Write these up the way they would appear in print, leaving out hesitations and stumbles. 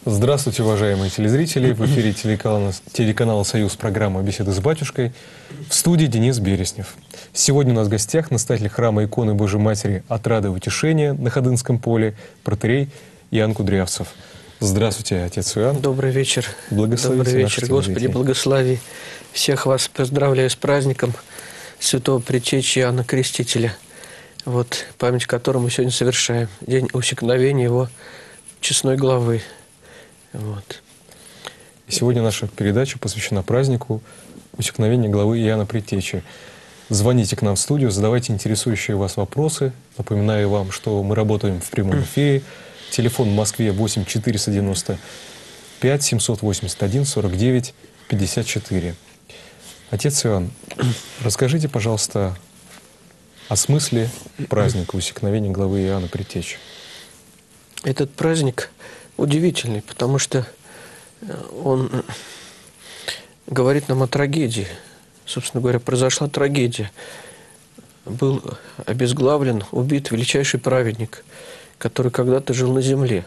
Здравствуйте, уважаемые телезрители! В эфире телеканала «Союз» программа «Беседы с батюшкой». В студии Денис Береснев. Сегодня у нас в гостях настоятель храма иконы Божией Матери «Отрада и утешения» на Ходынском поле, протоиерей Иоанн Кудрявцев. Здравствуйте, отец Иоанн. Добрый вечер. Благословите. Добрый вечер, Господи, благослови. Всех вас поздравляю с праздником святого Предтечи Иоанна Крестителя, память которому мы сегодня совершаем. День усекновения его честной главы. Сегодня наша передача посвящена празднику усекновения главы Иоанна Предтечи. Звоните к нам в студию, задавайте интересующие вас вопросы. Напоминаю вам, что мы работаем в прямом эфире. Телефон в Москве 8 495 781 49 54. Отец Иоанн, расскажите, пожалуйста, о смысле праздника усекновения главы Иоанна Предтечи. Этот праздник удивительный, потому что он говорит нам о трагедии. Собственно говоря, произошла трагедия. Был обезглавлен, убит величайший праведник, который когда-то жил на земле.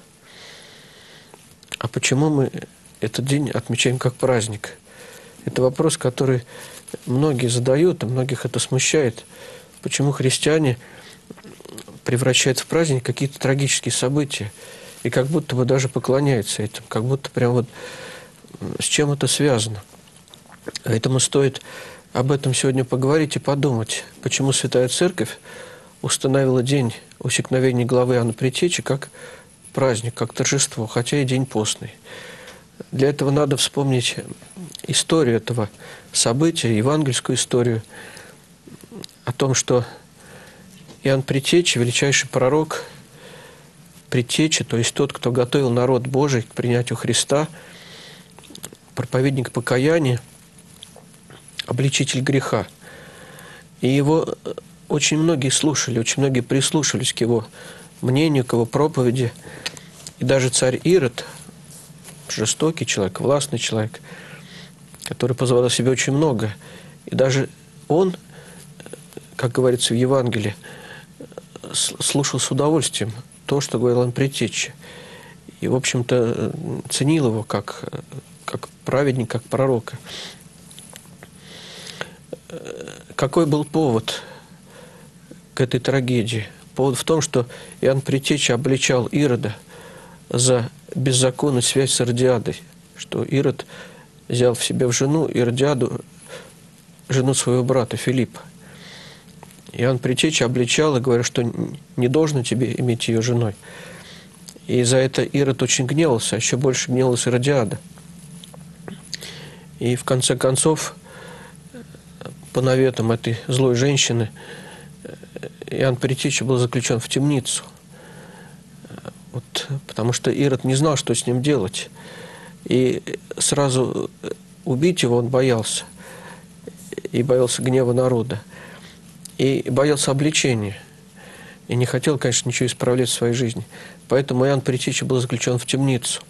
А почему мы этот день отмечаем как праздник? Это вопрос, который многие задают, и многих это смущает. Почему христиане превращают в праздник какие-то трагические события? И как будто бы даже поклоняются этим, как будто прям с чем это связано. Поэтому стоит об этом сегодня поговорить и подумать, почему Святая Церковь установила день усекновения главы Иоанна Предтечи как праздник, как торжество, хотя и день постный. Для этого надо вспомнить историю этого события, евангельскую историю, о том, что Иоанн Предтеча, величайший пророк, Предтеча, то есть тот, кто готовил народ Божий к принятию Христа, проповедник покаяния, обличитель греха. И его очень многие слушали, очень многие прислушались к его мнению, к его проповеди. И даже царь Ирод, жестокий человек, властный человек, который позволял себе очень много. И даже он, как говорится в Евангелии, слушал с удовольствием то, что говорил он Предтече. И, в общем-то, ценил его как праведника, как пророка. Какой был повод к этой трагедии? Повод в том, что Иоанн Предтеча обличал Ирода за беззаконную связь с Иродиадой, что Ирод взял в себе в жену Иродиаду, жену своего брата Филиппа. Иоанн Предтеча обличал и говорил, что не должно тебе иметь ее женой. И за это Ирод очень гневался, а еще больше гневалась Иродиада. И в конце концов, по наветам этой злой женщины, Иоанн Предтеча был заключен в темницу. Потому что Ирод не знал, что с ним делать. И сразу убить его он боялся. И боялся гнева народа. И боялся обличения. И не хотел, конечно, ничего исправлять в своей жизни. Поэтому Иоанн Предтеча был заключен в темницу.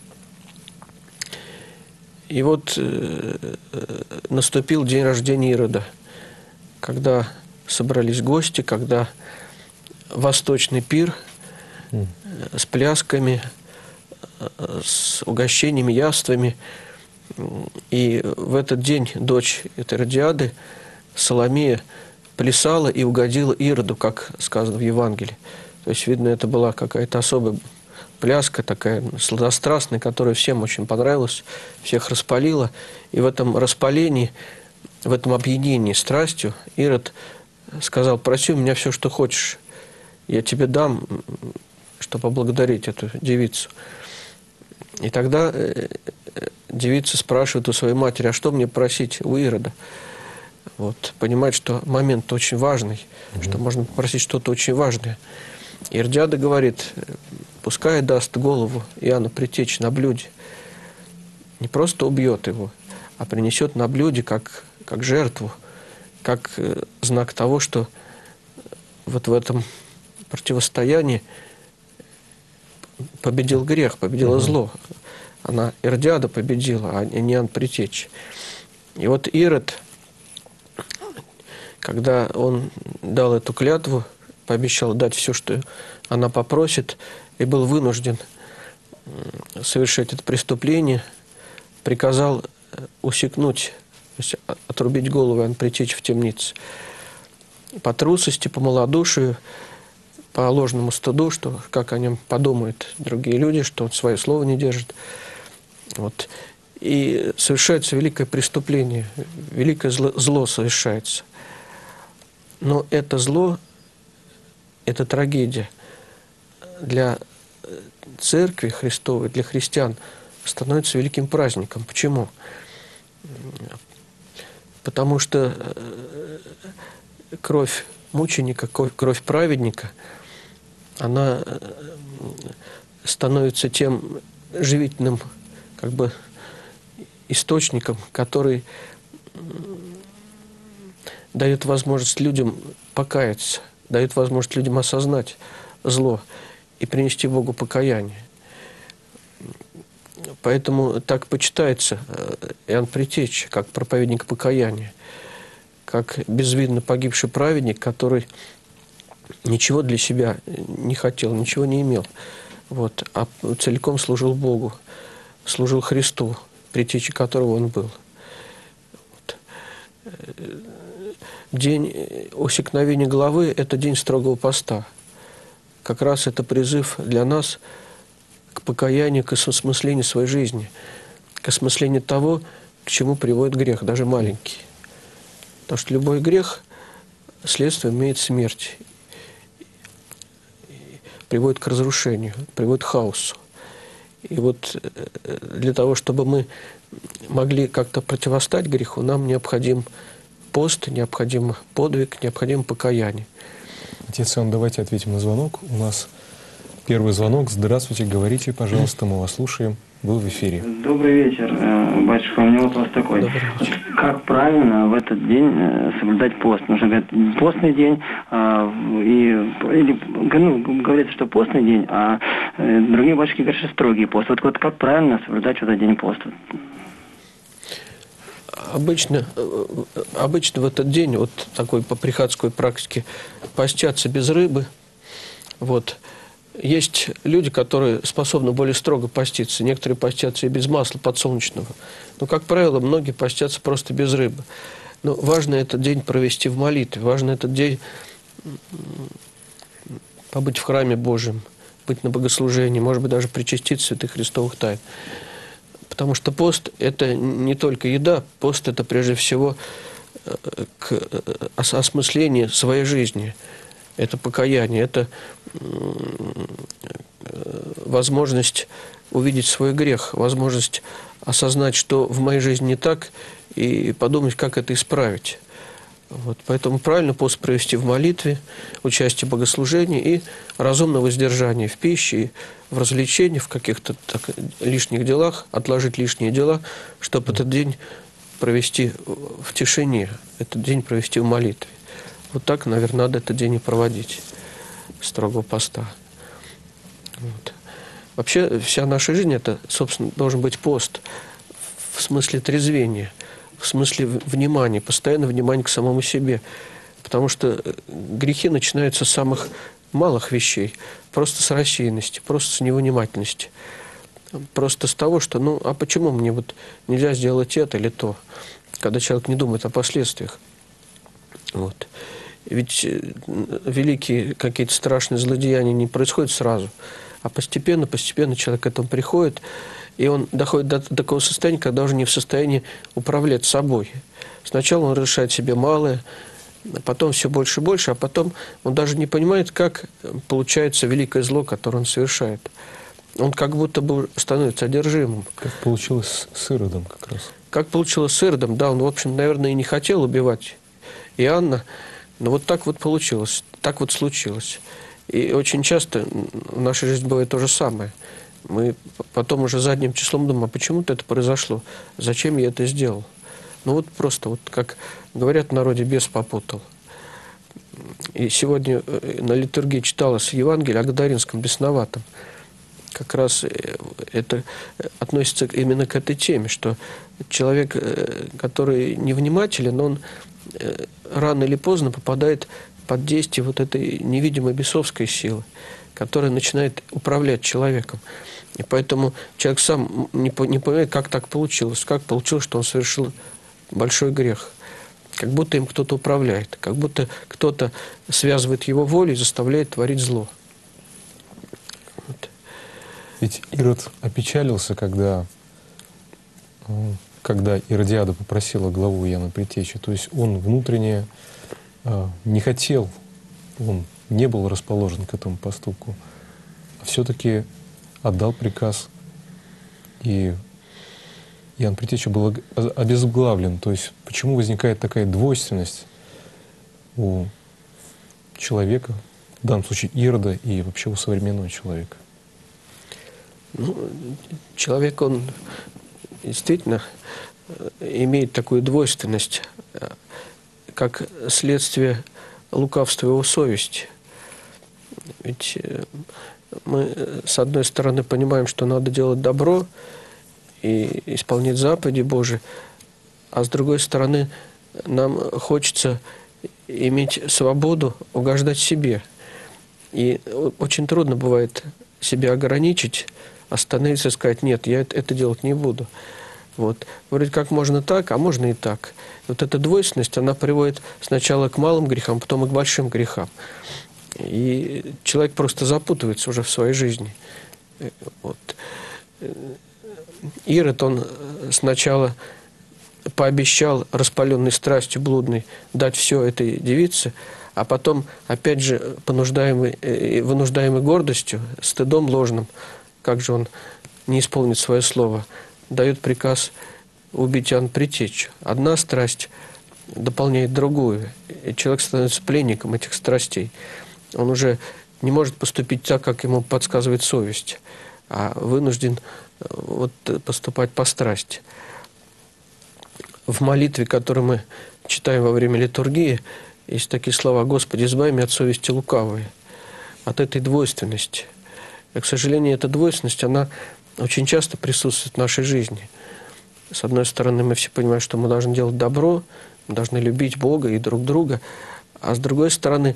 И наступил день рождения Ирода, когда собрались гости, когда восточный пир с плясками, с угощениями, яствами. И в этот день дочь этой Иродиады, Соломея, плясала и угодила Ироду, как сказано в Евангелии. То есть, видно, это была какая-то особая пляска, такая сладострастная, которая всем очень понравилась, всех распалила. И в этом распалении, в этом опьянении страстью Ирод сказал: проси у меня все, что хочешь, я тебе дам, чтобы поблагодарить эту девицу. И тогда девица спрашивает у своей матери: а что мне просить у Ирода? Понимает, что момент очень важный, что можно попросить что-то очень важное. Иродиада говорит: пускай даст голову Иоанна Предтечи на блюде. Не просто убьет его, а принесет на блюде как жертву, как знак того, что в этом противостоянии победил грех, победило зло. Иродиада победила, а не Иоанн Предтеча. И Ирод, когда он дал эту клятву, пообещал дать все, что она попросит, и был вынужден совершать это преступление, приказал усекнуть, то есть отрубить голову Иоанна Предтечи в темнице. По трусости, по малодушию, по ложному стыду, что как о нем подумают другие люди, что он свое слово не держит. Вот. И совершается великое преступление, великое зло совершается. Но это зло, это трагедия для Церкви Христовой, для христиан становится великим праздником. Почему? Потому что кровь мученика, кровь праведника, она становится тем живительным как бы источником, который дает возможность людям покаяться, дает возможность людям осознать зло и принести Богу покаяние. Поэтому так почитается Иоанн Предтеча, как проповедник покаяния, как безвинно погибший праведник, который ничего для себя не хотел, ничего не имел, вот, а целиком служил Богу, служил Христу, предтечей которого он был. Вот. День усекновения головы – это день строгого поста. Как раз это призыв для нас к покаянию, к осмыслению своей жизни, к осмыслению того, к чему приводит грех, даже маленький. Потому что любой грех следствием имеет смерть, приводит к разрушению, приводит к хаосу. И вот для того, чтобы мы могли как-то противостать греху, нам необходим пост, необходим подвиг, необходимо покаяние. Отец Иоанн, давайте ответим на звонок. У нас первый звонок. Здравствуйте, говорите, пожалуйста, мы вас слушаем. Вы в эфире. Добрый вечер, батюшка. У меня вопрос такой. Как правильно в этот день соблюдать пост? Потому что говорят, постный день, говорится, что постный день, а другие батюшки говорят, что строгий пост. Вот как правильно соблюдать в этот день пост? Обычно в этот день, вот такой по приходской практике, постятся без рыбы. Вот. Есть люди, которые способны более строго поститься. Некоторые постятся и без масла подсолнечного. Но, как правило, многие постятся просто без рыбы. Но важно этот день провести в молитве. Важно этот день побыть в храме Божьем, быть на богослужении, может быть, даже причаститься святых христовых тайн. Потому что пост – это не только еда, пост – это прежде всего осмысление своей жизни. Это покаяние, это возможность увидеть свой грех, возможность осознать, что в моей жизни не так, и подумать, как это исправить. Вот. Поэтому правильно пост провести в молитве, участие в богослужении и разумное воздержание в пище, и в развлечении, в каких-то лишних делах, отложить лишние дела, чтобы этот день провести в тишине, этот день провести в молитве. Вот так, наверное, надо этот день и проводить, строгого поста. Вот. Вообще, вся наша жизнь, это, собственно, должен быть пост в смысле трезвения, в смысле внимания, постоянное внимание к самому себе. Потому что грехи начинаются с самых малых вещей, просто с рассеянности, просто с невнимательности. Просто с того, что, ну, а почему мне вот нельзя сделать это или то, когда человек не думает о последствиях. Вот. Ведь великие какие-то страшные злодеяния не происходят сразу, а постепенно человек к этому приходит, и он доходит до такого состояния, когда уже не в состоянии управлять собой. Сначала он разрешает себе малое, потом все больше и больше, а потом он даже не понимает, как получается великое зло, которое он совершает. Он как будто бы становится одержимым. Как получилось с Иродом как раз. Как получилось с Иродом, да, он, в общем, наверное, и не хотел убивать Иоанна, но вот так вот получилось, так вот случилось. И очень часто в нашей жизни бывает то же самое. Мы потом уже задним числом думаем, а почему-то это произошло, зачем я это сделал? Ну вот просто, вот как говорят в народе, бес попутал. И сегодня на литургии читалось Евангелие о Гадаринском бесноватом. Как раз это относится именно к этой теме, что человек, который невнимателен, он рано или поздно попадает под действие вот этой невидимой бесовской силы. которая начинает управлять человеком. И поэтому человек сам не понимает, как так получилось. Как получилось, что он совершил большой грех. Как будто им кто-то управляет. Как будто кто-то связывает его волю и заставляет творить зло. Вот. Ведь Ирод опечалился, когда Иродиада попросила главу Иоанна Предтечи. То есть он внутренне не хотел, он не был расположен к этому поступку, а все-таки отдал приказ, и Иоанн Предтеча был обезглавлен. То есть почему возникает такая двойственность у человека, в данном случае Ирода, и вообще у современного человека? Ну, человек, он действительно имеет такую двойственность, как следствие лукавства его совести. Ведь мы, с одной стороны, понимаем, что надо делать добро и исполнять заповеди Божии, а с другой стороны, нам хочется иметь свободу угождать себе. И очень трудно бывает себя ограничить, остановиться и сказать: нет, я это делать не буду. Вот. Вроде как можно так, а можно и так. Вот эта двойственность, она приводит сначала к малым грехам, потом и к большим грехам. И человек просто запутывается уже в своей жизни. Вот. Ирод, он сначала пообещал, распаленной страстью блудной, дать все этой девице, а потом, опять же, вынуждаемый гордостью, стыдом ложным, как же он не исполнит свое слово, дает приказ убить Иоанна Предтечу. Одна страсть дополняет другую, и человек становится пленником этих страстей. Он уже не может поступить так, как ему подсказывает совесть, а вынужден вот поступать по страсти. В молитве, которую мы читаем во время литургии, есть такие слова: «Господи, избави меня от совести лукавой», от этой двойственности. И, к сожалению, эта двойственность, она очень часто присутствует в нашей жизни. С одной стороны, мы все понимаем, что мы должны делать добро, мы должны любить Бога и друг друга, а с другой стороны,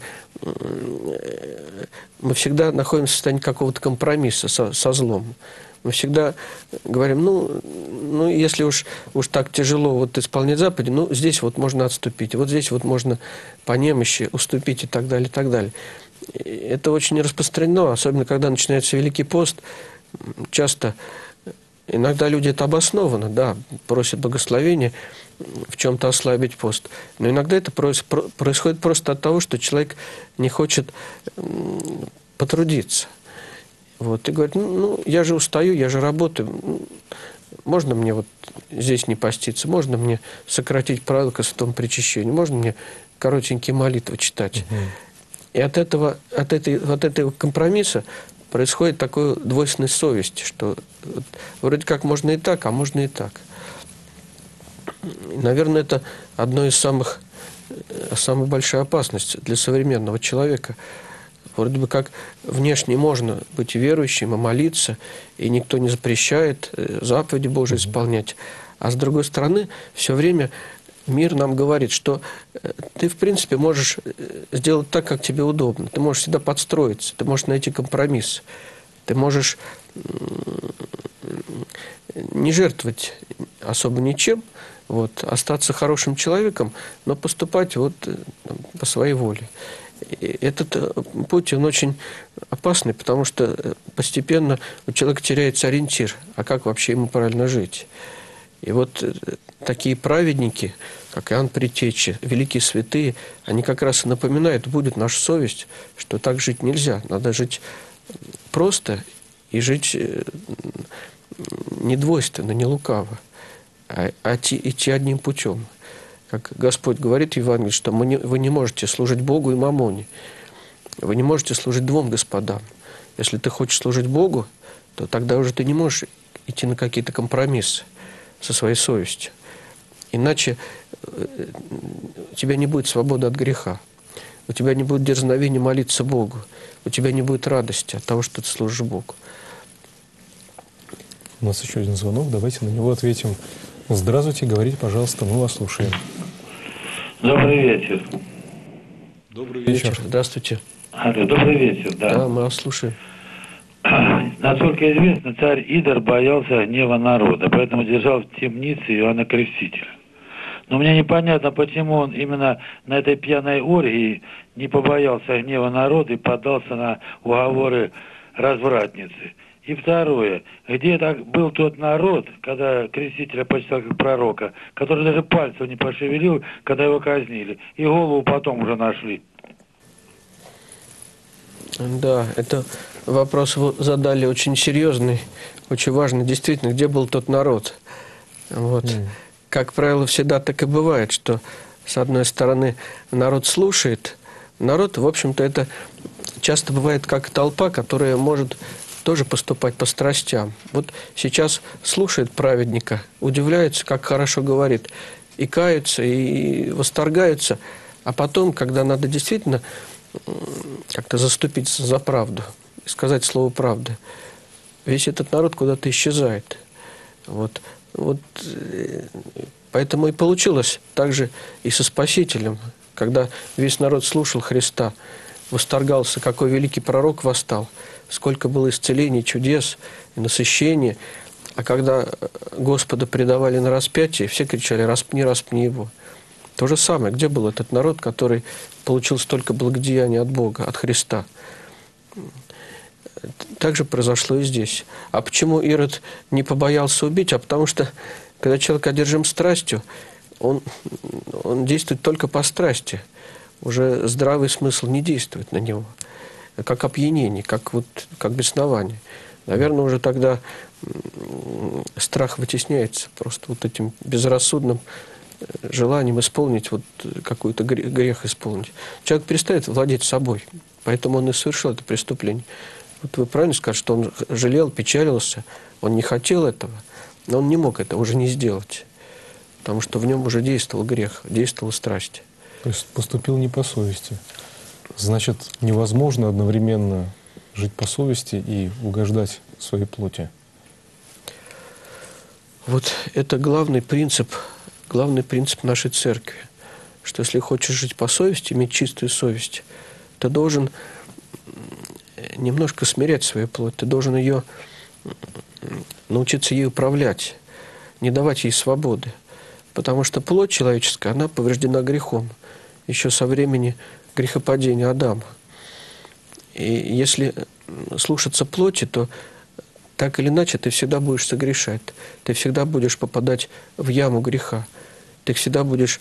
мы всегда находимся в состоянии какого-то компромисса со злом. Мы всегда говорим: ну если уж так тяжело вот исполнять заповеди, ну, здесь вот можно отступить, вот здесь вот можно по немощи уступить и так далее, и так далее. И это очень распространено, особенно когда начинается Великий пост. Часто, иногда люди это обоснованно, да, просят благословения в чем-то ослабить пост. Но иногда это происходит просто от того, что человек не хочет потрудиться. Вот, и говорит: ну, я же устаю, я же работаю, можно мне вот здесь не поститься, можно мне сократить правила к святому причащению, можно мне коротенькие молитвы читать. И от этого компромисса происходит такая двойственность совести, что вот, вроде как можно и так, а можно и так. И, наверное, это одно из самых большой опасностей для современного человека. Вроде бы как внешне можно быть верующим и молиться, и никто не запрещает заповеди Божии исполнять. А с другой стороны, все время мир нам говорит, что ты, в принципе, можешь сделать так, как тебе удобно. Ты можешь всегда подстроиться, ты можешь найти компромисс. Ты можешь не жертвовать особо ничем, вот, остаться хорошим человеком, но поступать вот по своей воле. И этот путь, он очень опасный, потому что постепенно у человека теряется ориентир, а как вообще ему правильно жить. И вот такие праведники, как Иоанн Предтеча, великие святые, они как раз и напоминают: будет наша совесть, что так жить нельзя. Надо жить просто и жить не двойственно, не лукаво, а идти одним путем. Как Господь говорит в Евангелии, что вы не можете служить Богу и мамоне. Вы не можете служить двум господам. Если ты хочешь служить Богу, то тогда уже ты не можешь идти на какие-то компромиссы со своей совестью. Иначе у тебя не будет свободы от греха. У тебя не будет дерзновения молиться Богу. У тебя не будет радости от того, что ты служишь Богу. У нас еще один звонок. Давайте на него ответим. Здравствуйте, говорите, пожалуйста, мы вас слушаем. Добрый вечер. Добрый вечер. Здравствуйте. Алло, добрый вечер, да. Да, мы вас слушаем. Насколько известно, царь Идор боялся гнева народа, поэтому держал в темнице Иоанна Крестителя. Но мне непонятно, почему он именно на этой пьяной оргии не побоялся гнева народа и поддался на уговоры развратницы. И второе, где так был тот народ, когда Крестителя почитал как пророка, который даже пальцем не пошевелил, когда его казнили, и голову потом уже нашли. Да, это вопрос вы задали очень серьезный, очень важный. Действительно, где был тот народ? Вот. Как правило, всегда так и бывает, что, с одной стороны, народ слушает. Народ, в общем-то, это часто бывает как толпа, которая может тоже поступать по страстям. Вот сейчас слушает праведника, удивляется, как хорошо говорит, и каются, и восторгаются. А потом, когда надо действительно как-то заступиться за правду, сказать слово правды, весь этот народ куда-то исчезает. Вот поэтому и получилось так же и со Спасителем, когда весь народ слушал Христа, восторгался, какой великий пророк восстал, сколько было исцелений, чудес и насыщения. А когда Господа предавали на распятие, все кричали: «Распни, распни его». То же самое, где был этот народ, который получил столько благодеяний от Бога, от Христа? Так же произошло и здесь. А почему Ирод не побоялся убить? А потому что, когда человек одержим страстью, он действует только по страсти. Уже здравый смысл не действует на него. Как опьянение, как беснование. Наверное, уже тогда страх вытесняется просто вот этим безрассудным желанием исполнить, какой-то грех исполнить. Человек перестает владеть собой, поэтому он и совершил это преступление. Вот вы правильно сказали, что он жалел, печалился, он не хотел этого, но он не мог этого уже не сделать, потому что в нем уже действовал грех, действовала страсть. То есть поступил не по совести. Значит, невозможно одновременно жить по совести и угождать своей плоти. Вот это главный принцип нашей церкви, что если хочешь жить по совести, иметь чистую совесть, ты должен немножко смирять свою плоть, ты должен научиться ей управлять, не давать ей свободы. Потому что плоть человеческая, она повреждена грехом, еще со времени грехопадения Адама. И если слушаться плоти, то так или иначе ты всегда будешь согрешать, ты всегда будешь попадать в яму греха, ты всегда будешь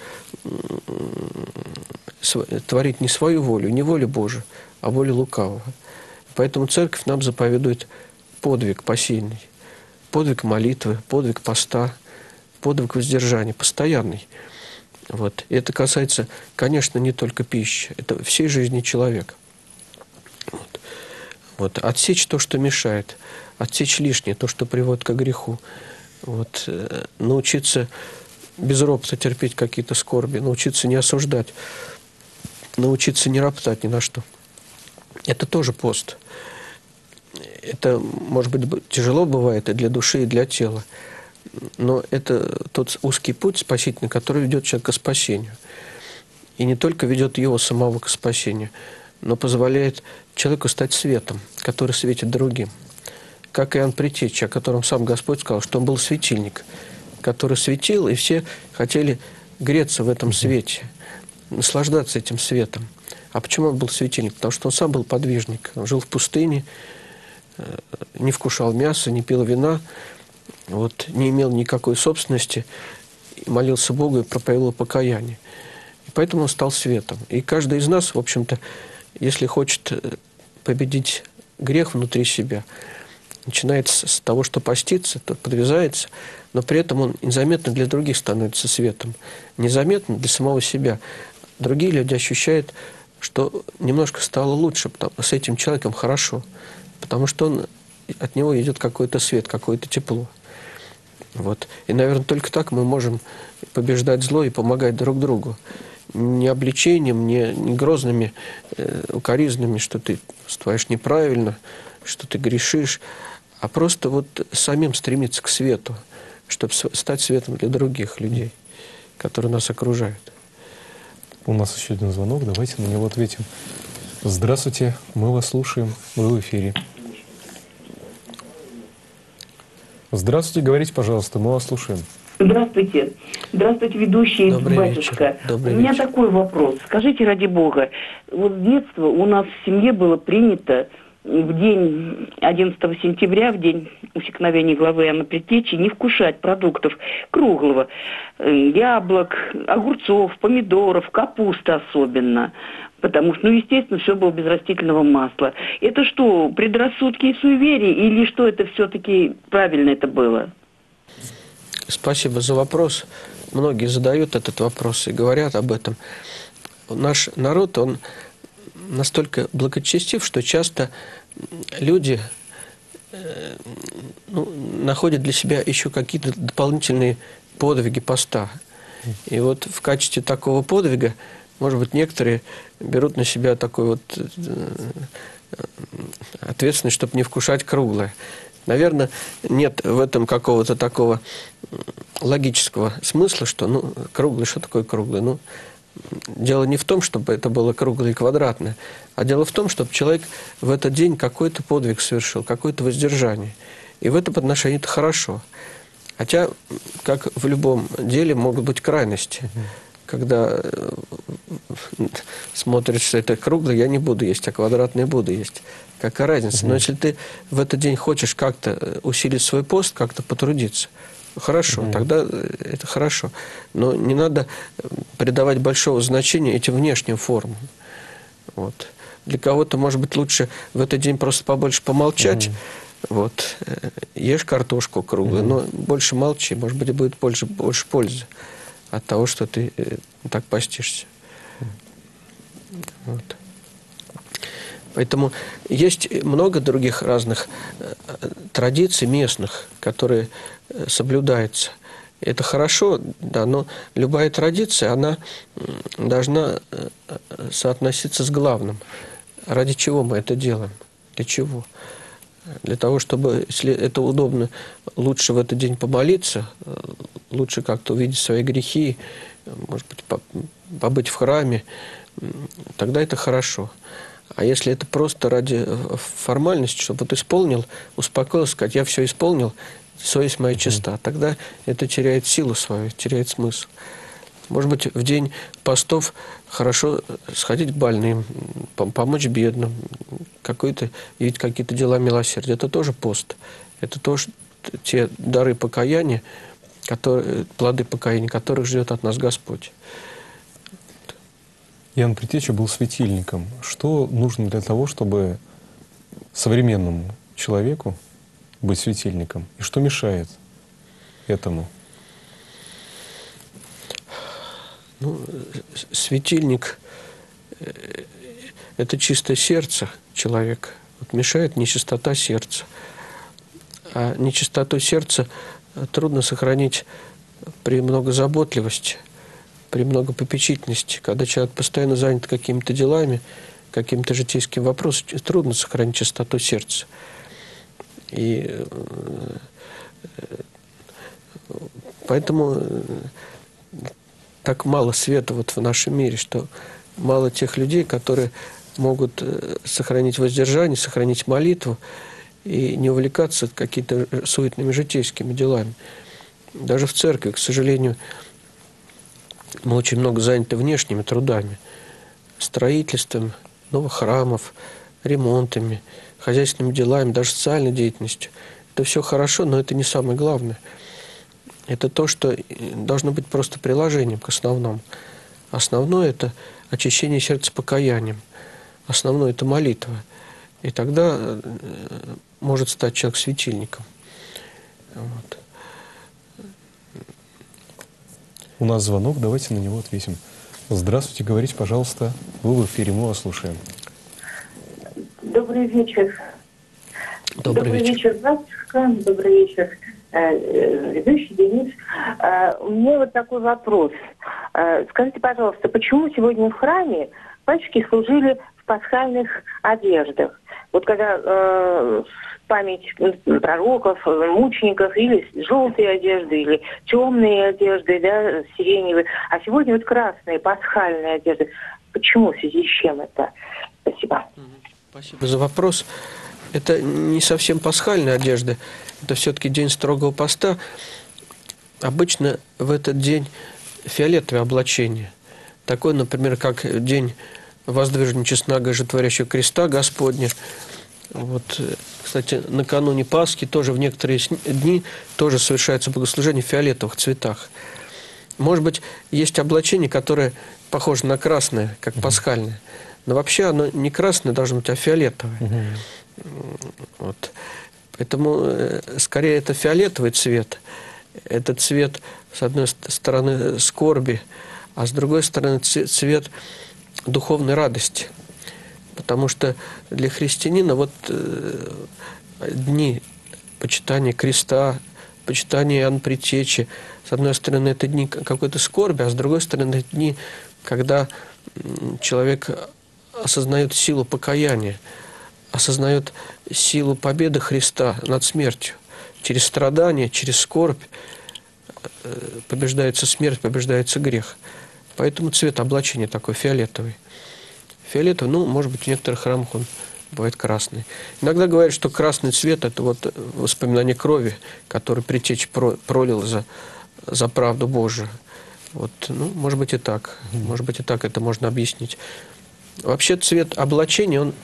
творить не свою волю, не волю Божию, а волю лукавого. Поэтому Церковь нам заповедует подвиг посильный, подвиг молитвы, подвиг поста, подвиг воздержания, постоянный. Вот. И это касается, конечно, не только пищи, это всей жизни человека. Вот. Отсечь то, что мешает, отсечь лишнее, то, что приводит к греху. Вот. Научиться без ропота терпеть какие-то скорби, научиться не осуждать, научиться не роптать ни на что. Это тоже пост. Это, может быть, тяжело бывает и для души, и для тела. Но это тот узкий путь спасительный, который ведет человека к спасению. И не только ведет его самого к спасению, но позволяет человеку стать светом, который светит другим. Как Иоанн Предтеча, о котором сам Господь сказал, что он был светильник, который светил, и все хотели греться в этом свете, наслаждаться этим светом. А почему он был светильник? Потому что он сам был подвижник. Он жил в пустыне, не вкушал мяса, не пил вина, не имел никакой собственности, молился Богу и проповедовал покаяние. И поэтому он стал светом. И каждый из нас, в общем-то, если хочет победить грех внутри себя, начинает с того, что постится, то подвязается, но при этом он незаметно для других становится светом. Незаметно для самого себя. Другие люди ощущают, что немножко стало лучше, с этим человеком хорошо, потому что от него идет какой-то свет, какое-то тепло. Вот. И, наверное, только так мы можем побеждать зло и помогать друг другу. Не обличением, не грозными укоризнами, что ты поступаешь неправильно, что ты грешишь, а просто самим стремиться к свету, чтобы стать светом для других людей, которые нас окружают. У нас еще один звонок, давайте на него ответим. Здравствуйте, мы вас слушаем, вы в эфире. Здравствуйте, говорите, пожалуйста, мы вас слушаем. Здравствуйте. Здравствуйте, ведущий, Добрый батюшка. вечер. Добрый У меня вечер. такой вопрос. Скажите, ради Бога, вот с детства у нас в семье было принято в день 11 сентября, в день усекновения главы Иоанна Предтечи, не вкушать продуктов круглого. Яблок, огурцов, помидоров, капусты особенно. Потому что, естественно, все было без растительного масла. Это что, предрассудки и суеверия, или что это все-таки правильно это было? Спасибо за вопрос. Многие задают этот вопрос и говорят об этом. Наш народ, он настолько благочестив, что часто люди находят для себя еще какие-то дополнительные подвиги поста. И вот в качестве такого подвига, может быть, некоторые берут на себя такой вот ответственность, чтобы не вкушать круглое. Наверное, нет в этом какого-то такого логического смысла, что, круглый, что такое круглый? Дело не в том, чтобы это было круглое и квадратное, а дело в том, чтобы человек в этот день какой-то подвиг совершил, какое-то воздержание. И в этом отношении это хорошо. Хотя, как в любом деле, могут быть крайности. Когда смотришь, что это круглый, я не буду есть, а квадратный буду есть. Какая разница? Но если ты в этот день хочешь как-то усилить свой пост, как-то потрудиться, хорошо, тогда это хорошо. Но не надо придавать большого значения этим внешним формам. Вот. Для кого-то, может быть, лучше в этот день просто побольше помолчать. Вот. Ешь картошку круглую, но больше молчи. Может быть, будет больше пользы от того, что ты так постишься. Вот. Поэтому есть много других разных традиций местных, которые соблюдаются. Это хорошо, да, но любая традиция, она должна соотноситься с главным. Ради чего мы это делаем? Для чего? Для того, чтобы, если это удобно, лучше в этот день помолиться, лучше как-то увидеть свои грехи, может быть, побыть в храме, тогда это хорошо. А если это просто ради формальности, чтобы вот исполнил, успокоился, сказать, я все исполнил, совесть моя чиста, тогда это теряет силу свою, теряет смысл. Может быть, в день постов хорошо сходить к больным, помочь бедным, явить какие-то дела милосердия. Это тоже пост. Это тоже те дары покаяния, плоды покаяния, которых ждет от нас Господь. Иоанн Предтеча был светильником. Что нужно для того, чтобы современному человеку быть светильником? И что мешает этому? Светильник – это чистое сердце человека. Вот мешает нечистота сердца. А нечистоту сердца трудно сохранить при многозаботливости, при многопопечительности. Когда человек постоянно занят какими-то делами, какими-то житейскими вопросами, трудно сохранить чистоту сердца. И поэтому так мало света вот в нашем мире, что мало тех людей, которые могут сохранить воздержание, сохранить молитву и не увлекаться какими-то суетными житейскими делами. Даже в церкви, к сожалению, мы очень много заняты внешними трудами, строительством новых храмов, ремонтами, хозяйственными делами, даже социальной деятельностью. Это все хорошо, но это не самое главное. Это то, что должно быть просто приложением к основному. Основное – это очищение сердца покаянием. Основное – это молитва. И тогда может стать человек светильником. Вот. У нас звонок, давайте на него ответим. Здравствуйте, говорите, пожалуйста, вы в эфире, мы вас слушаем. Добрый вечер. Добрый вечер, батюшка. Добрый вечер, ведущий Денис. У меня вот такой вопрос. Скажите, пожалуйста, почему сегодня в храме батюшки служили в пасхальных одеждах? Вот когда память пророков, мучеников, или желтые одежды, или темные одежды, да, сиреневые. А сегодня вот красные, пасхальные одежды. Почему, в связи с чем это? Спасибо. Спасибо за вопрос. Это не совсем пасхальная одежда, это все-таки день строгого поста. Обычно в этот день фиолетовое облачение. Такое, например, как день воздвижения честного животворящего креста Господня. Вот, кстати, накануне Пасхи тоже в некоторые дни тоже совершается богослужение в фиолетовых цветах. Может быть, есть облачение, которое похоже на красное, как пасхальное. Но вообще оно не красное должно быть, а фиолетовое. Вот. Поэтому скорее это фиолетовый цвет. Это цвет, с одной стороны, скорби, а с другой стороны, цвет духовной радости. Потому что для христианина вот дни почитания креста, почитания Иоанна Предтечи, с одной стороны, это дни какой-то скорби, а с другой стороны, это дни, когда человек осознает силу покаяния, осознает силу победы Христа над смертью. Через страдания, через скорбь побеждается смерть, побеждается грех. Поэтому цвет облачения такой фиолетовый. Фиолетовый, ну, может быть, в некоторых храмах он бывает красный. Иногда говорят, что красный цвет – это вот воспоминание крови, которую Предтеча пролил за правду Божию. Вот, ну, может быть, и так. Может быть, и так это можно объяснить. Вообще, цвет облачения, он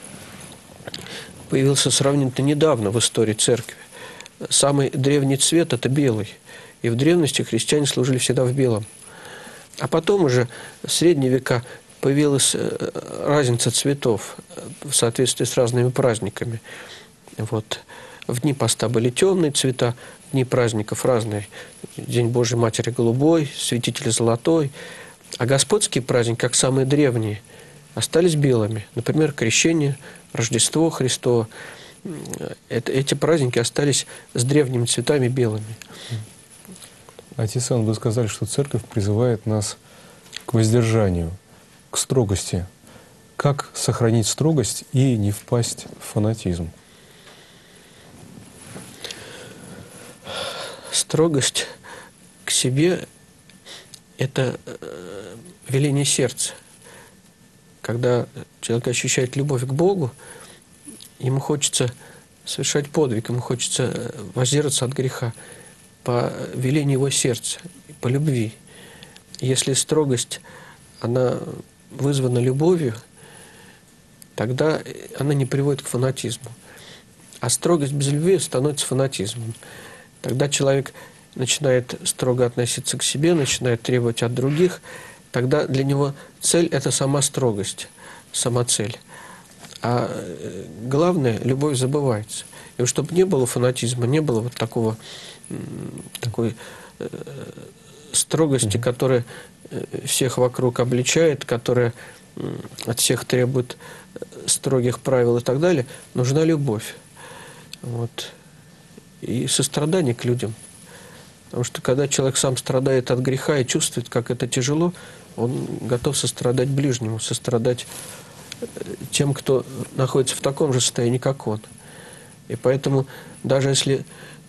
появился сравнительно недавно в истории церкви. Самый древний цвет – это белый. И в древности христиане служили всегда в белом. А потом уже в средние века появилась разница цветов в соответствии с разными праздниками. Вот. В дни поста были темные цвета, в дни праздников разные. День Божьей Матери голубой, Святитель золотой. А господские праздники, как самые древние, остались белыми. Например, Крещение, Рождество Христово. Эти праздники остались с древними цветами белыми. Отец Иоанн, вы сказали, что Церковь призывает нас к воздержанию, к строгости. Как сохранить строгость и не впасть в фанатизм? Строгость к себе – это веление сердца. Когда человек ощущает любовь к Богу, ему хочется совершать подвиг, ему хочется воздержаться от греха по велению его сердца, по любви. Если строгость, она вызвана любовью, тогда она не приводит к фанатизму. А строгость без любви становится фанатизмом. Тогда человек начинает строго относиться к себе, начинает требовать от других. Тогда для него цель – это сама строгость, сама цель. А главное – любовь забывается. И вот чтобы не было фанатизма, не было вот такой строгости, которая всех вокруг обличает, которая от всех требует строгих правил и так далее, нужна любовь. Вот. И сострадание к людям. Потому что когда человек сам страдает от греха и чувствует, как это тяжело, он готов сострадать ближнему, сострадать тем, кто находится в таком же состоянии, как он. И поэтому даже если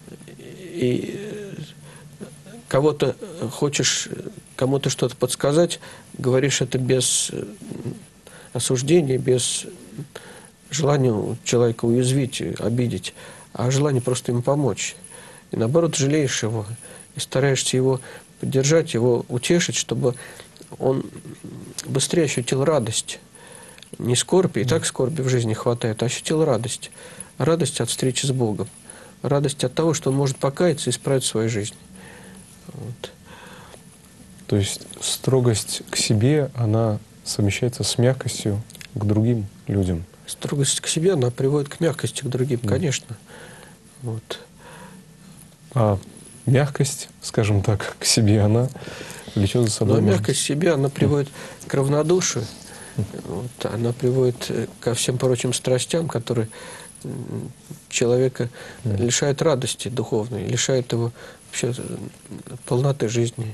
кого-то хочешь, кому-то что-то подсказать, говоришь это без осуждения, без желания человека уязвить, обидеть, а желание просто ему помочь. И наоборот, жалеешь его и стараешься его поддержать, его утешить, чтобы он быстрее ощутил радость. Не скорбь, и так скорби в жизни хватает, а ощутил радость. Радость от встречи с Богом. Радость от того, что он может покаяться и исправить свою жизнь. Вот. То есть строгость к себе, она совмещается с мягкостью к другим людям. Строгость к себе, она приводит к мягкости к другим, конечно. Вот. А мягкость, скажем так, к себе, она влечет за собой... Но мягкость к себе, она приводит к равнодушию. Вот. Она приводит ко всем прочим страстям, которые человека лишают радости духовной, лишают его вообще полноты жизни.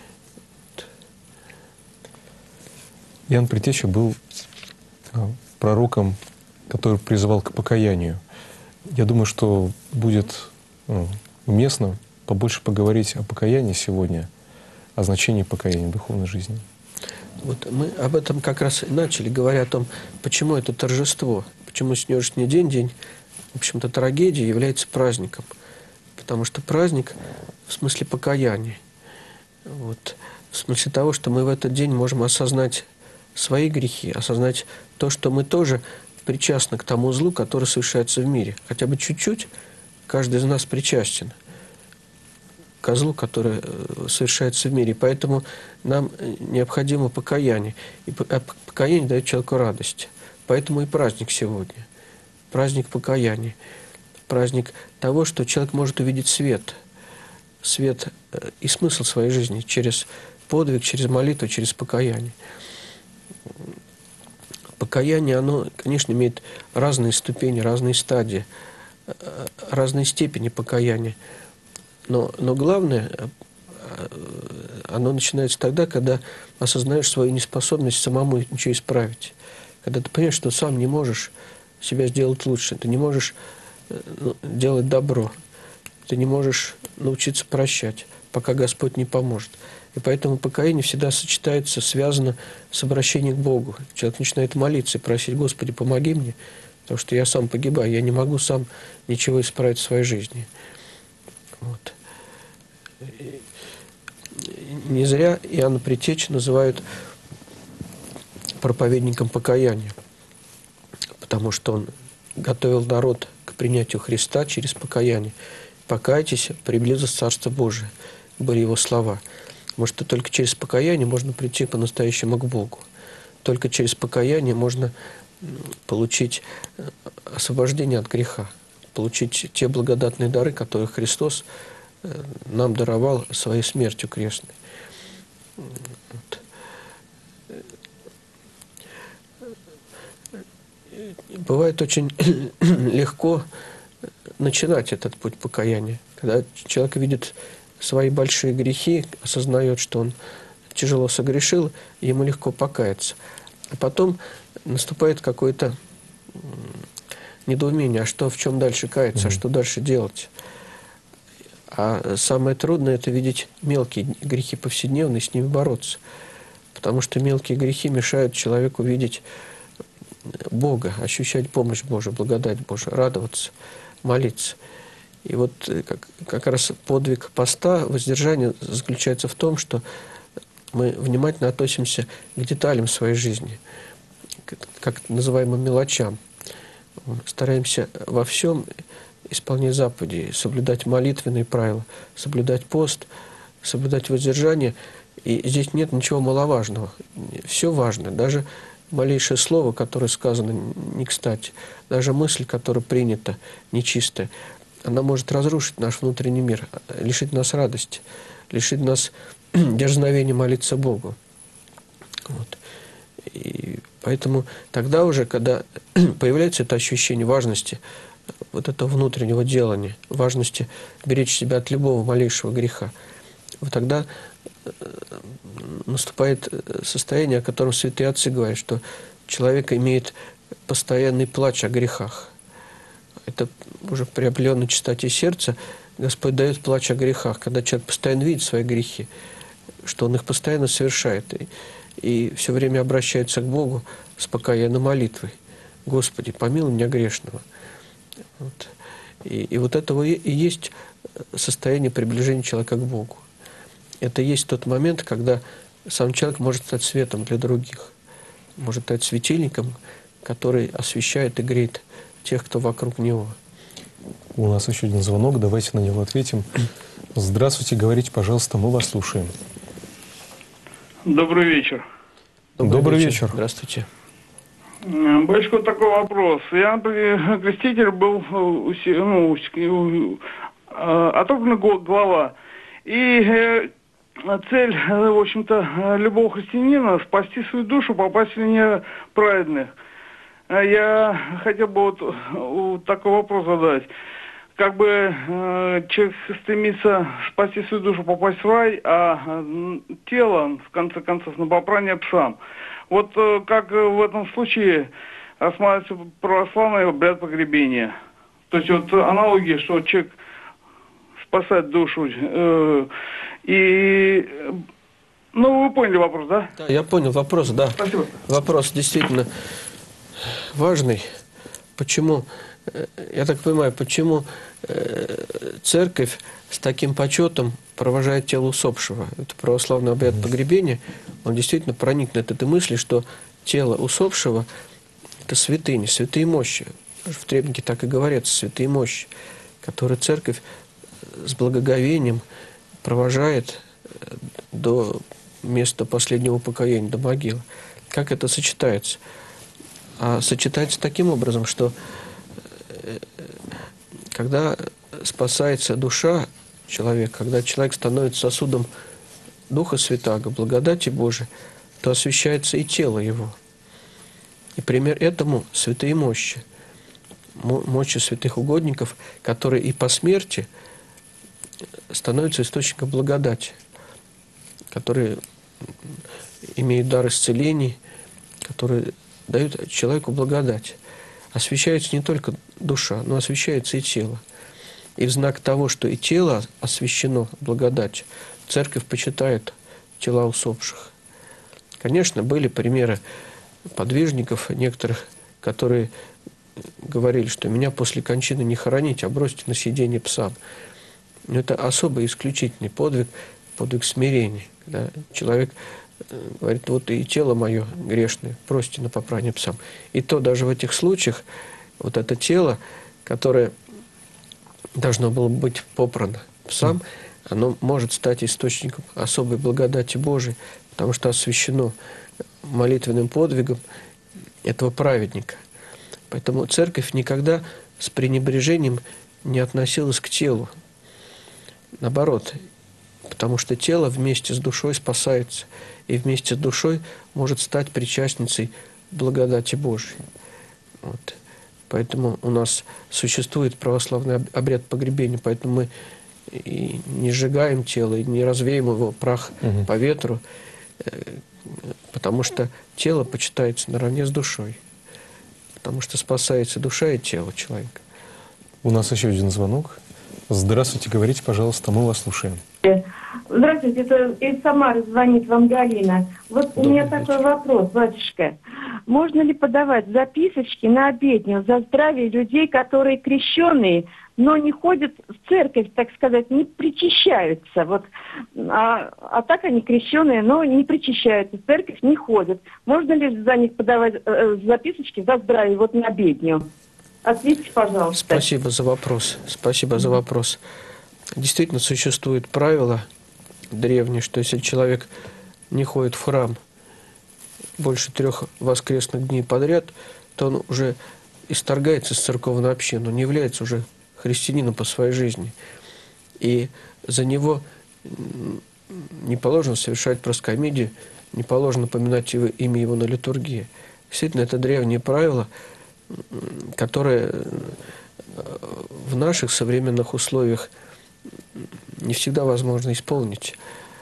Иоанн Предтеча был пророком, который призывал к покаянию. Я думаю, что будет уместно побольше поговорить о покаянии сегодня, о значении покаяния в духовной жизни. Вот мы об этом как раз и начали, говоря о том, почему это торжество, почему сегодняшний день, в общем-то, трагедии является праздником. Потому что праздник в смысле покаяния. Вот. В смысле того, что мы в этот день можем осознать свои грехи, осознать то, что мы тоже причастны к тому злу, который совершается в мире. Хотя бы чуть-чуть каждый из нас причастен к злу, который совершается в мире. Поэтому нам необходимо покаяние. И покаяние дает человеку радость. Поэтому и праздник сегодня. Праздник покаяния. Праздник того, что человек может увидеть свет. Свет и смысл своей жизни через подвиг, через молитву, через покаяние. Покаяние, оно, конечно, имеет разные ступени, разные стадии, разные степени покаяния. Но главное, оно начинается тогда, когда осознаешь свою неспособность самому ничего исправить. Когда ты понимаешь, что сам не можешь себя сделать лучше, ты не можешь делать добро, ты не можешь научиться прощать, пока Господь не поможет. И поэтому покаяние всегда сочетается, связано с обращением к Богу. Человек начинает молиться и просить: Господи, помоги мне, потому что я сам погибаю, я не могу сам ничего исправить в своей жизни. Вот. Не зря Иоанна Предтечу называют проповедником покаяния, потому что он готовил народ к принятию Христа через покаяние. «Покайтесь, приблизилось Царство Божие», были его слова. Потому что только через покаяние можно прийти по-настоящему к Богу. Только через покаяние можно получить освобождение от греха, получить те благодатные дары, которые Христос нам даровал своей смертью крестной. Вот. Бывает очень легко начинать этот путь покаяния, когда человек видит свои большие грехи, осознает, что он тяжело согрешил, и ему легко покаяться. А потом наступает какое-то недоумение, а что, в чем дальше каяться, а что дальше делать? А самое трудное – это видеть мелкие грехи повседневные, с ними бороться. Потому что мелкие грехи мешают человеку видеть Бога, ощущать помощь Божию, благодать Божию, радоваться, молиться. И вот как раз подвиг поста, воздержания заключается в том, что мы внимательно относимся к деталям своей жизни, к так называемым мелочам. Стараемся во всем исполнять заповеди, соблюдать молитвенные правила, соблюдать пост, соблюдать воздержание. И здесь нет ничего маловажного. Все важно. Даже малейшее слово, которое сказано не кстати, даже мысль, которая принята нечистая, она может разрушить наш внутренний мир, лишить нас радости, лишить нас дерзновения молиться Богу. Вот. И поэтому тогда уже, когда появляется это ощущение важности вот этого внутреннего делания, важности беречь себя от любого малейшего греха, вот тогда наступает состояние, о котором святые отцы говорят, что человек имеет постоянный плач о грехах. Это уже при определенной чистоте сердца Господь дает плач о грехах, когда человек постоянно видит свои грехи, что он их постоянно совершает, и все время обращается к Богу с покаянной молитвой. Господи, помилуй меня грешного. Вот. И вот этого и есть состояние приближения человека к Богу. Это и есть тот момент, когда сам человек может стать светом для других, может стать светильником, который освещает и греет тех, кто вокруг него. У нас еще один звонок, давайте на него ответим. Здравствуйте, говорите, пожалуйста, мы вас слушаем. Добрый вечер. Добрый вечер. Здравствуйте. Батюшка, вот такой вопрос. Я креститель был, оторвана голова. И цель, в общем-то, любого христианина – спасти свою душу, попасть в линию праведных. Я хотел бы вот такой вопрос задать. Как бы человек стремится спасти свою душу, попасть в рай, а тело, в конце концов, на попрание псам. Вот как в этом случае рассматривается православный обряд погребения. То есть вот аналогия, что человек спасает душу и Ну, вы поняли вопрос, да? Да, я понял вопрос, да. Спасибо. Вопрос действительно важный. Почему, я так понимаю, почему церковь с таким почетом провожает тело усопшего? Это православный обряд погребения. Он действительно проникнет этой мысли, что тело усопшего – это святыни, святые мощи. В требнике так и говорится, святые мощи, которые церковь с благоговением провожает до места последнего упокоения, до могилы. Как это сочетается? А сочетается таким образом, что когда спасается душа человека, когда человек становится сосудом Духа Святаго, благодати Божией, то освящается и тело его. И пример этому святые мощи. Мощи святых угодников, которые и по смерти становятся источником благодати, которые имеют дар исцелений, которые дают человеку благодать. Освящается не только душа, но освящается и тело. И в знак того, что и тело освящено благодатью, церковь почитает тела усопших. Конечно, были примеры подвижников некоторых, которые говорили, что меня после кончины не хоронить, а бросьте на съедение псам. Но это особый исключительный подвиг, подвиг смирения. Когда человек говорит, вот и тело мое грешное, бросьте на попрание псам. И то даже в этих случаях вот это тело, которое должно было быть попрано псам, оно может стать источником особой благодати Божией, потому что освящено молитвенным подвигом этого праведника. Поэтому церковь никогда с пренебрежением не относилась к телу. Наоборот, потому что тело вместе с душой спасается, и вместе с душой может стать причастницей благодати Божией. Вот. Поэтому у нас существует православный обряд погребения, поэтому мы и не сжигаем тело, и не развеем его прах по ветру, потому что тело почитается наравне с душой, потому что спасается душа и тело человека. У нас еще один звонок. Здравствуйте, говорите, пожалуйста, мы вас слушаем. Здравствуйте, это из Самары звонит вам Галина. Вот у меня такой вопрос, батюшка. Можно ли подавать записочки на обедню за здравие людей, которые крещеные, но не ходят в церковь, так сказать, не причащаются? Вот, а так они крещеные, но не причащаются, в церковь не ходят. Можно ли за них подавать записочки за здравие вот на обедню? Ответьте, пожалуйста. Спасибо за вопрос. Спасибо за вопрос. Действительно, существует правило древнее, что если человек не ходит в храм больше 3 воскресных дней подряд, то он уже исторгается из церковной общины, он не является уже христианином по своей жизни. И за него не положено совершать проскомидию, не положено поминать имя его на литургии. Действительно, это древнее правило, которое в наших современных условиях не всегда возможно исполнить.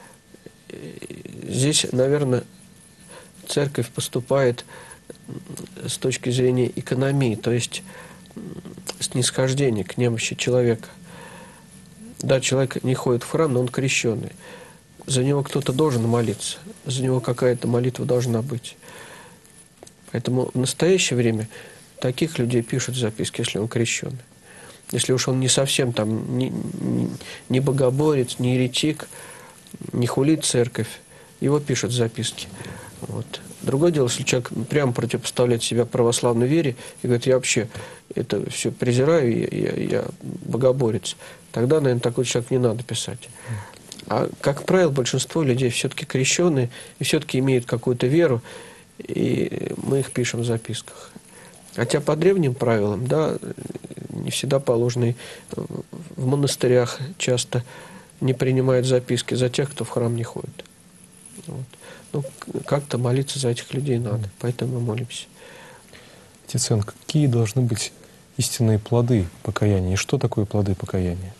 Здесь, наверное, церковь поступает с точки зрения экономии, то есть снисхождения к немощи человека. Да, человек не ходит в храм, но он крещеный. За него кто-то должен молиться, за него какая-то молитва должна быть. Поэтому в настоящее время таких людей пишут записки, если он крещеный. Если уж он не совсем там, не богоборец, не еретик, не хулит церковь, его пишут записки. Вот. Другое дело, если человек прямо противопоставляет себя православной вере и говорит, я вообще это все презираю, я богоборец, тогда, наверное, такой человек не надо писать. А, как правило, большинство людей все-таки крещеные и все-таки имеют какую-то веру, и мы их пишем в записках. Хотя по древним правилам, да, не всегда положено, в монастырях часто не принимают записки за тех, кто в храм не ходит. Вот. Ну, как-то молиться за этих людей надо, поэтому мы молимся. Отец Иоанн, какие должны быть истинные плоды покаяния? И что такое плоды покаяния?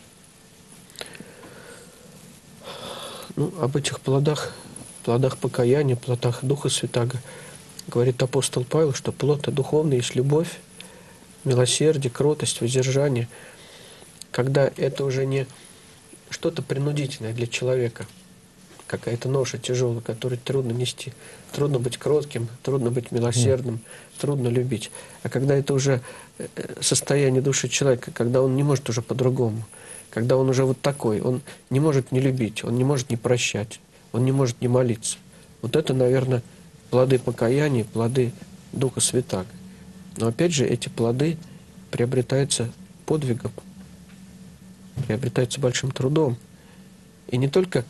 Ну, об этих плодах покаяния, плодах Духа Святаго говорит апостол Павел, что плод духовный есть любовь, милосердие, кротость, воздержание, когда это уже не что-то принудительное для человека, какая-то ноша тяжелая, которую трудно нести. Трудно быть кротким, трудно быть милосердным, трудно любить. А когда это уже состояние души человека, когда он не может уже по-другому, когда он уже вот такой, он не может не любить, он не может не прощать, он не может не молиться. Вот это, наверное, плоды покаяния, плоды Духа Святаго. Но опять же, эти плоды приобретаются подвигом, приобретаются большим трудом. И не только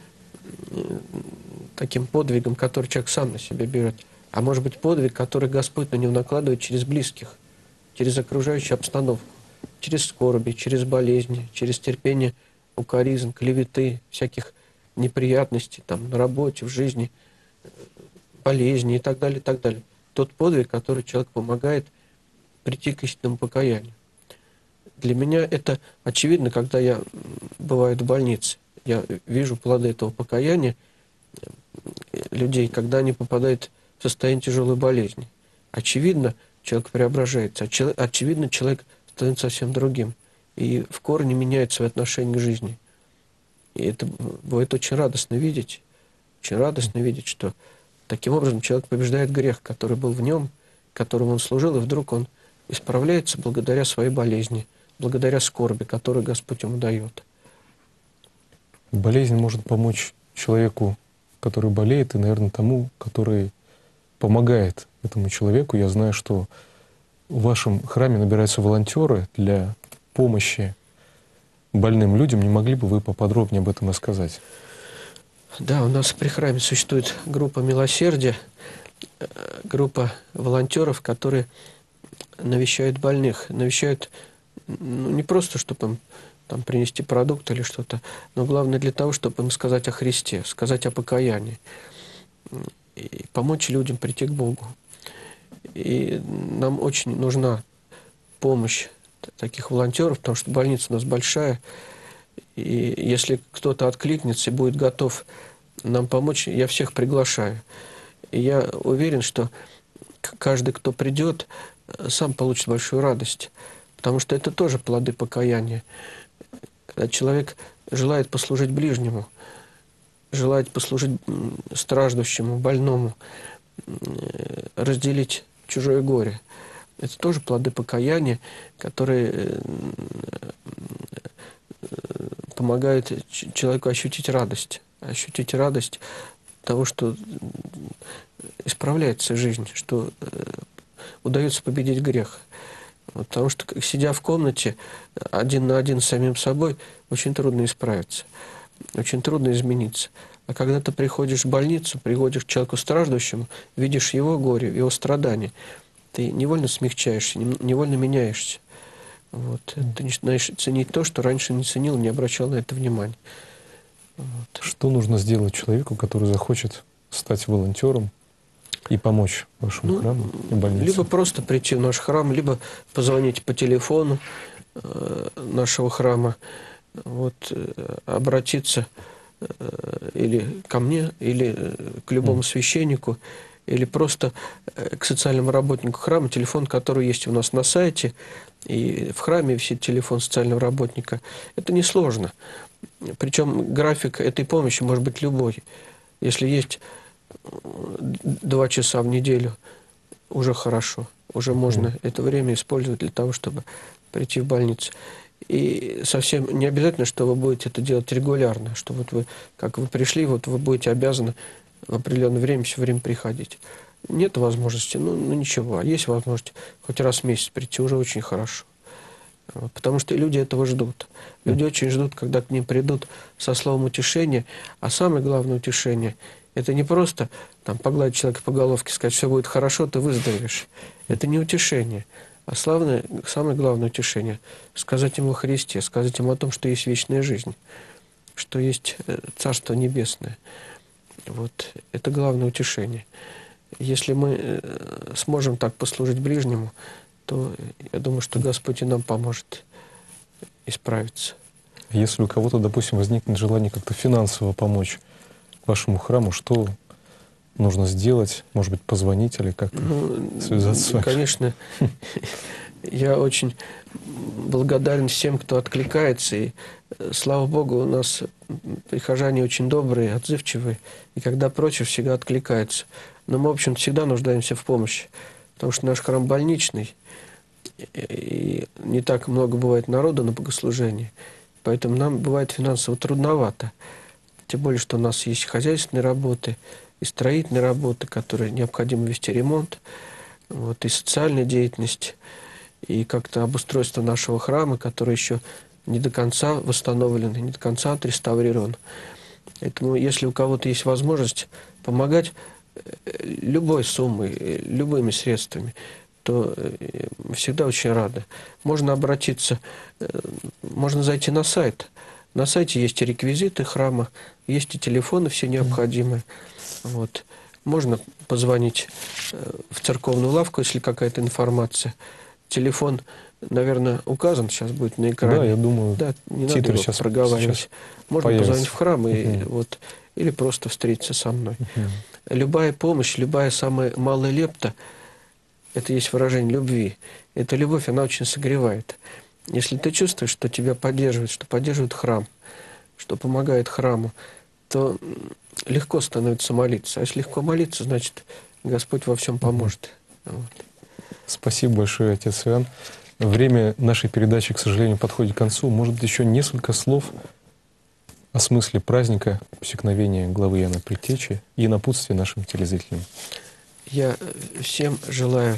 таким подвигом, который человек сам на себя берет, а может быть подвиг, который Господь на него накладывает через близких, через окружающую обстановку, через скорби, через болезни, через терпение укоризн, клеветы, всяких неприятностей там, на работе, в жизни, болезни и так далее, и так далее. Тот подвиг, который человек помогает прийти к истинному покаянию. Для меня это очевидно, когда я бываю в больнице. Я вижу плоды этого покаяния людей, когда они попадают в состояние тяжелой болезни. Очевидно, человек преображается. Очевидно, человек становится совсем другим. И в корне меняет свои отношения к жизни. И это бывает очень радостно видеть. Очень радостно видеть, что таким образом человек побеждает грех, который был в нем, которому он служил, и вдруг он исправляется благодаря своей болезни, благодаря скорби, которую Господь ему дает. Болезнь может помочь человеку, который болеет, и, наверное, тому, который помогает этому человеку. Я знаю, что в вашем храме набираются волонтеры для помощи больным людям. Не могли бы вы поподробнее об этом рассказать? Да, у нас при храме существует группа милосердия, группа волонтеров, которые навещают больных. Навещают не просто, чтобы им там принести продукт или что-то, но главное для того, чтобы им сказать о Христе, сказать о покаянии, и помочь людям прийти к Богу. И нам очень нужна помощь таких волонтеров, потому что больница у нас большая, и если кто-то откликнется и будет готов нам помочь, я всех приглашаю. И я уверен, что каждый, кто придет, сам получит большую радость, потому что это тоже плоды покаяния. Когда человек желает послужить ближнему, желает послужить страждущему, больному, разделить чужое горе. Это тоже плоды покаяния, которые помогают человеку ощутить радость того, что исправляется жизнь, что удается победить грех. Потому что, сидя в комнате один на один с самим собой, очень трудно исправиться, очень трудно измениться. А когда ты приходишь в больницу, приходишь к человеку страждущему, видишь его горе, его страдания, ты невольно смягчаешься, невольно меняешься. Вот. Ты начинаешь ценить то, что раньше не ценил, не обращал на это внимания. Вот. Что нужно сделать человеку, который захочет стать волонтером и помочь вашему храму и больнице? Либо просто прийти в наш храм, либо позвонить по телефону нашего храма, вот, обратиться или ко мне, или к любому священнику, или просто к социальному работнику храма, телефон, который есть у нас на сайте, и в храме висит телефон социального работника. Это несложно. Причем график этой помощи может быть любой. Если есть 2 часа в неделю, уже хорошо. Уже можно это время использовать для того, чтобы прийти в больницу. И совсем не обязательно, что вы будете это делать регулярно, что вот вы, как вы пришли, вот вы будете обязаны в определенное время все время приходить. Нет возможности, ну ничего. А есть возможность хоть раз в месяц прийти, уже очень хорошо. Потому что люди этого ждут. Люди очень ждут, когда к ним придут со словом утешения. А самое главное утешение – это не просто там, погладить человека по головке, сказать, все будет хорошо, ты выздоровеешь. Это не утешение. А самое главное утешение – сказать ему о Христе, сказать ему о том, что есть вечная жизнь, что есть Царство Небесное. Вот. Это главное утешение. Если мы сможем так послужить ближнему, то я думаю, что Господь и нам поможет исправиться. Если у кого-то, допустим, возникнет желание как-то финансово помочь вашему храму, что нужно сделать? Может быть, позвонить или как-то связаться с вами? Конечно, я очень благодарен всем, кто откликается. И Слава Богу, у нас прихожане очень добрые, отзывчивые, и когда просишь, всегда откликаются. Но мы, в общем, всегда нуждаемся в помощи, потому что наш храм больничный, и не так много бывает народу на богослужении, поэтому нам бывает финансово трудновато. Тем более, что у нас есть хозяйственные работы, и строительные работы, которые необходимо вести ремонт, вот, и социальная деятельность, и как-то обустройство нашего храма, который еще не до конца восстановлен, не до конца отреставрирован. Поэтому, если у кого-то есть возможность помогать любой суммой, любыми средствами, то всегда очень рады. Можно обратиться, можно зайти на сайт. На сайте есть и реквизиты храма, есть и телефоны все необходимые. Вот. Можно позвонить в церковную лавку, если какая-то информация. Телефон, наверное, указан сейчас будет на экране. Да, я думаю, да, не надо его сейчас проговаривать. Можно появится. позвонить в храм и, вот, или просто встретиться со мной. Любая помощь, любая самая малая лепта, это есть выражение любви. Эта любовь, она очень согревает. Если ты чувствуешь, что тебя поддерживает, что поддерживает храм, что помогает храму, то легко становится молиться. А если легко молиться, значит, Господь во всем поможет. Вот. Спасибо большое, отец Иоанн. Время нашей передачи, к сожалению, подходит к концу. Может быть, еще несколько слов о смысле праздника усекновения главы Иоанна Предтечи и напутствие нашим телезрителям. Я всем желаю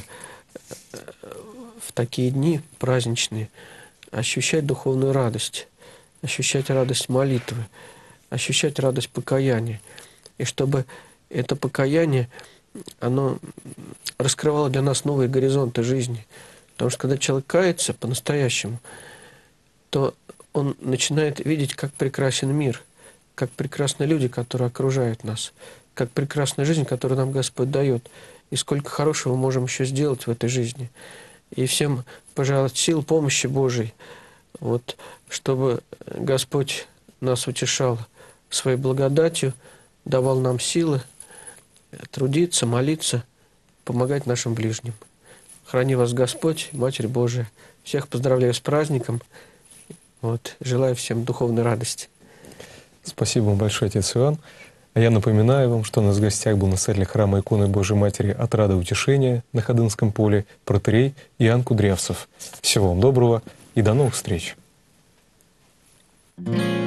в такие дни праздничные ощущать духовную радость, ощущать радость молитвы, ощущать радость покаяния. И чтобы это покаяние, оно раскрывало для нас новые горизонты жизни. Потому что когда человек кается по-настоящему, то он начинает видеть, как прекрасен мир, как прекрасны люди, которые окружают нас, как прекрасна жизнь, которую нам Господь дает, и сколько хорошего мы можем еще сделать в этой жизни. И всем пожелать сил, помощи Божией, вот, чтобы Господь нас утешал своей благодатью, давал нам силы трудиться, молиться, помогать нашим ближним. Храни вас Господь, Матерь Божия. Всех поздравляю с праздником. Вот, желаю всем духовной радости. Спасибо вам большое, отец Иоанн. А я напоминаю вам, что у нас в гостях был настоятель храма иконы Божией Матери «Отрада утешения» на Ходынском поле, протоиерей Иоанн Кудрявцев. Всего вам доброго и до новых встреч.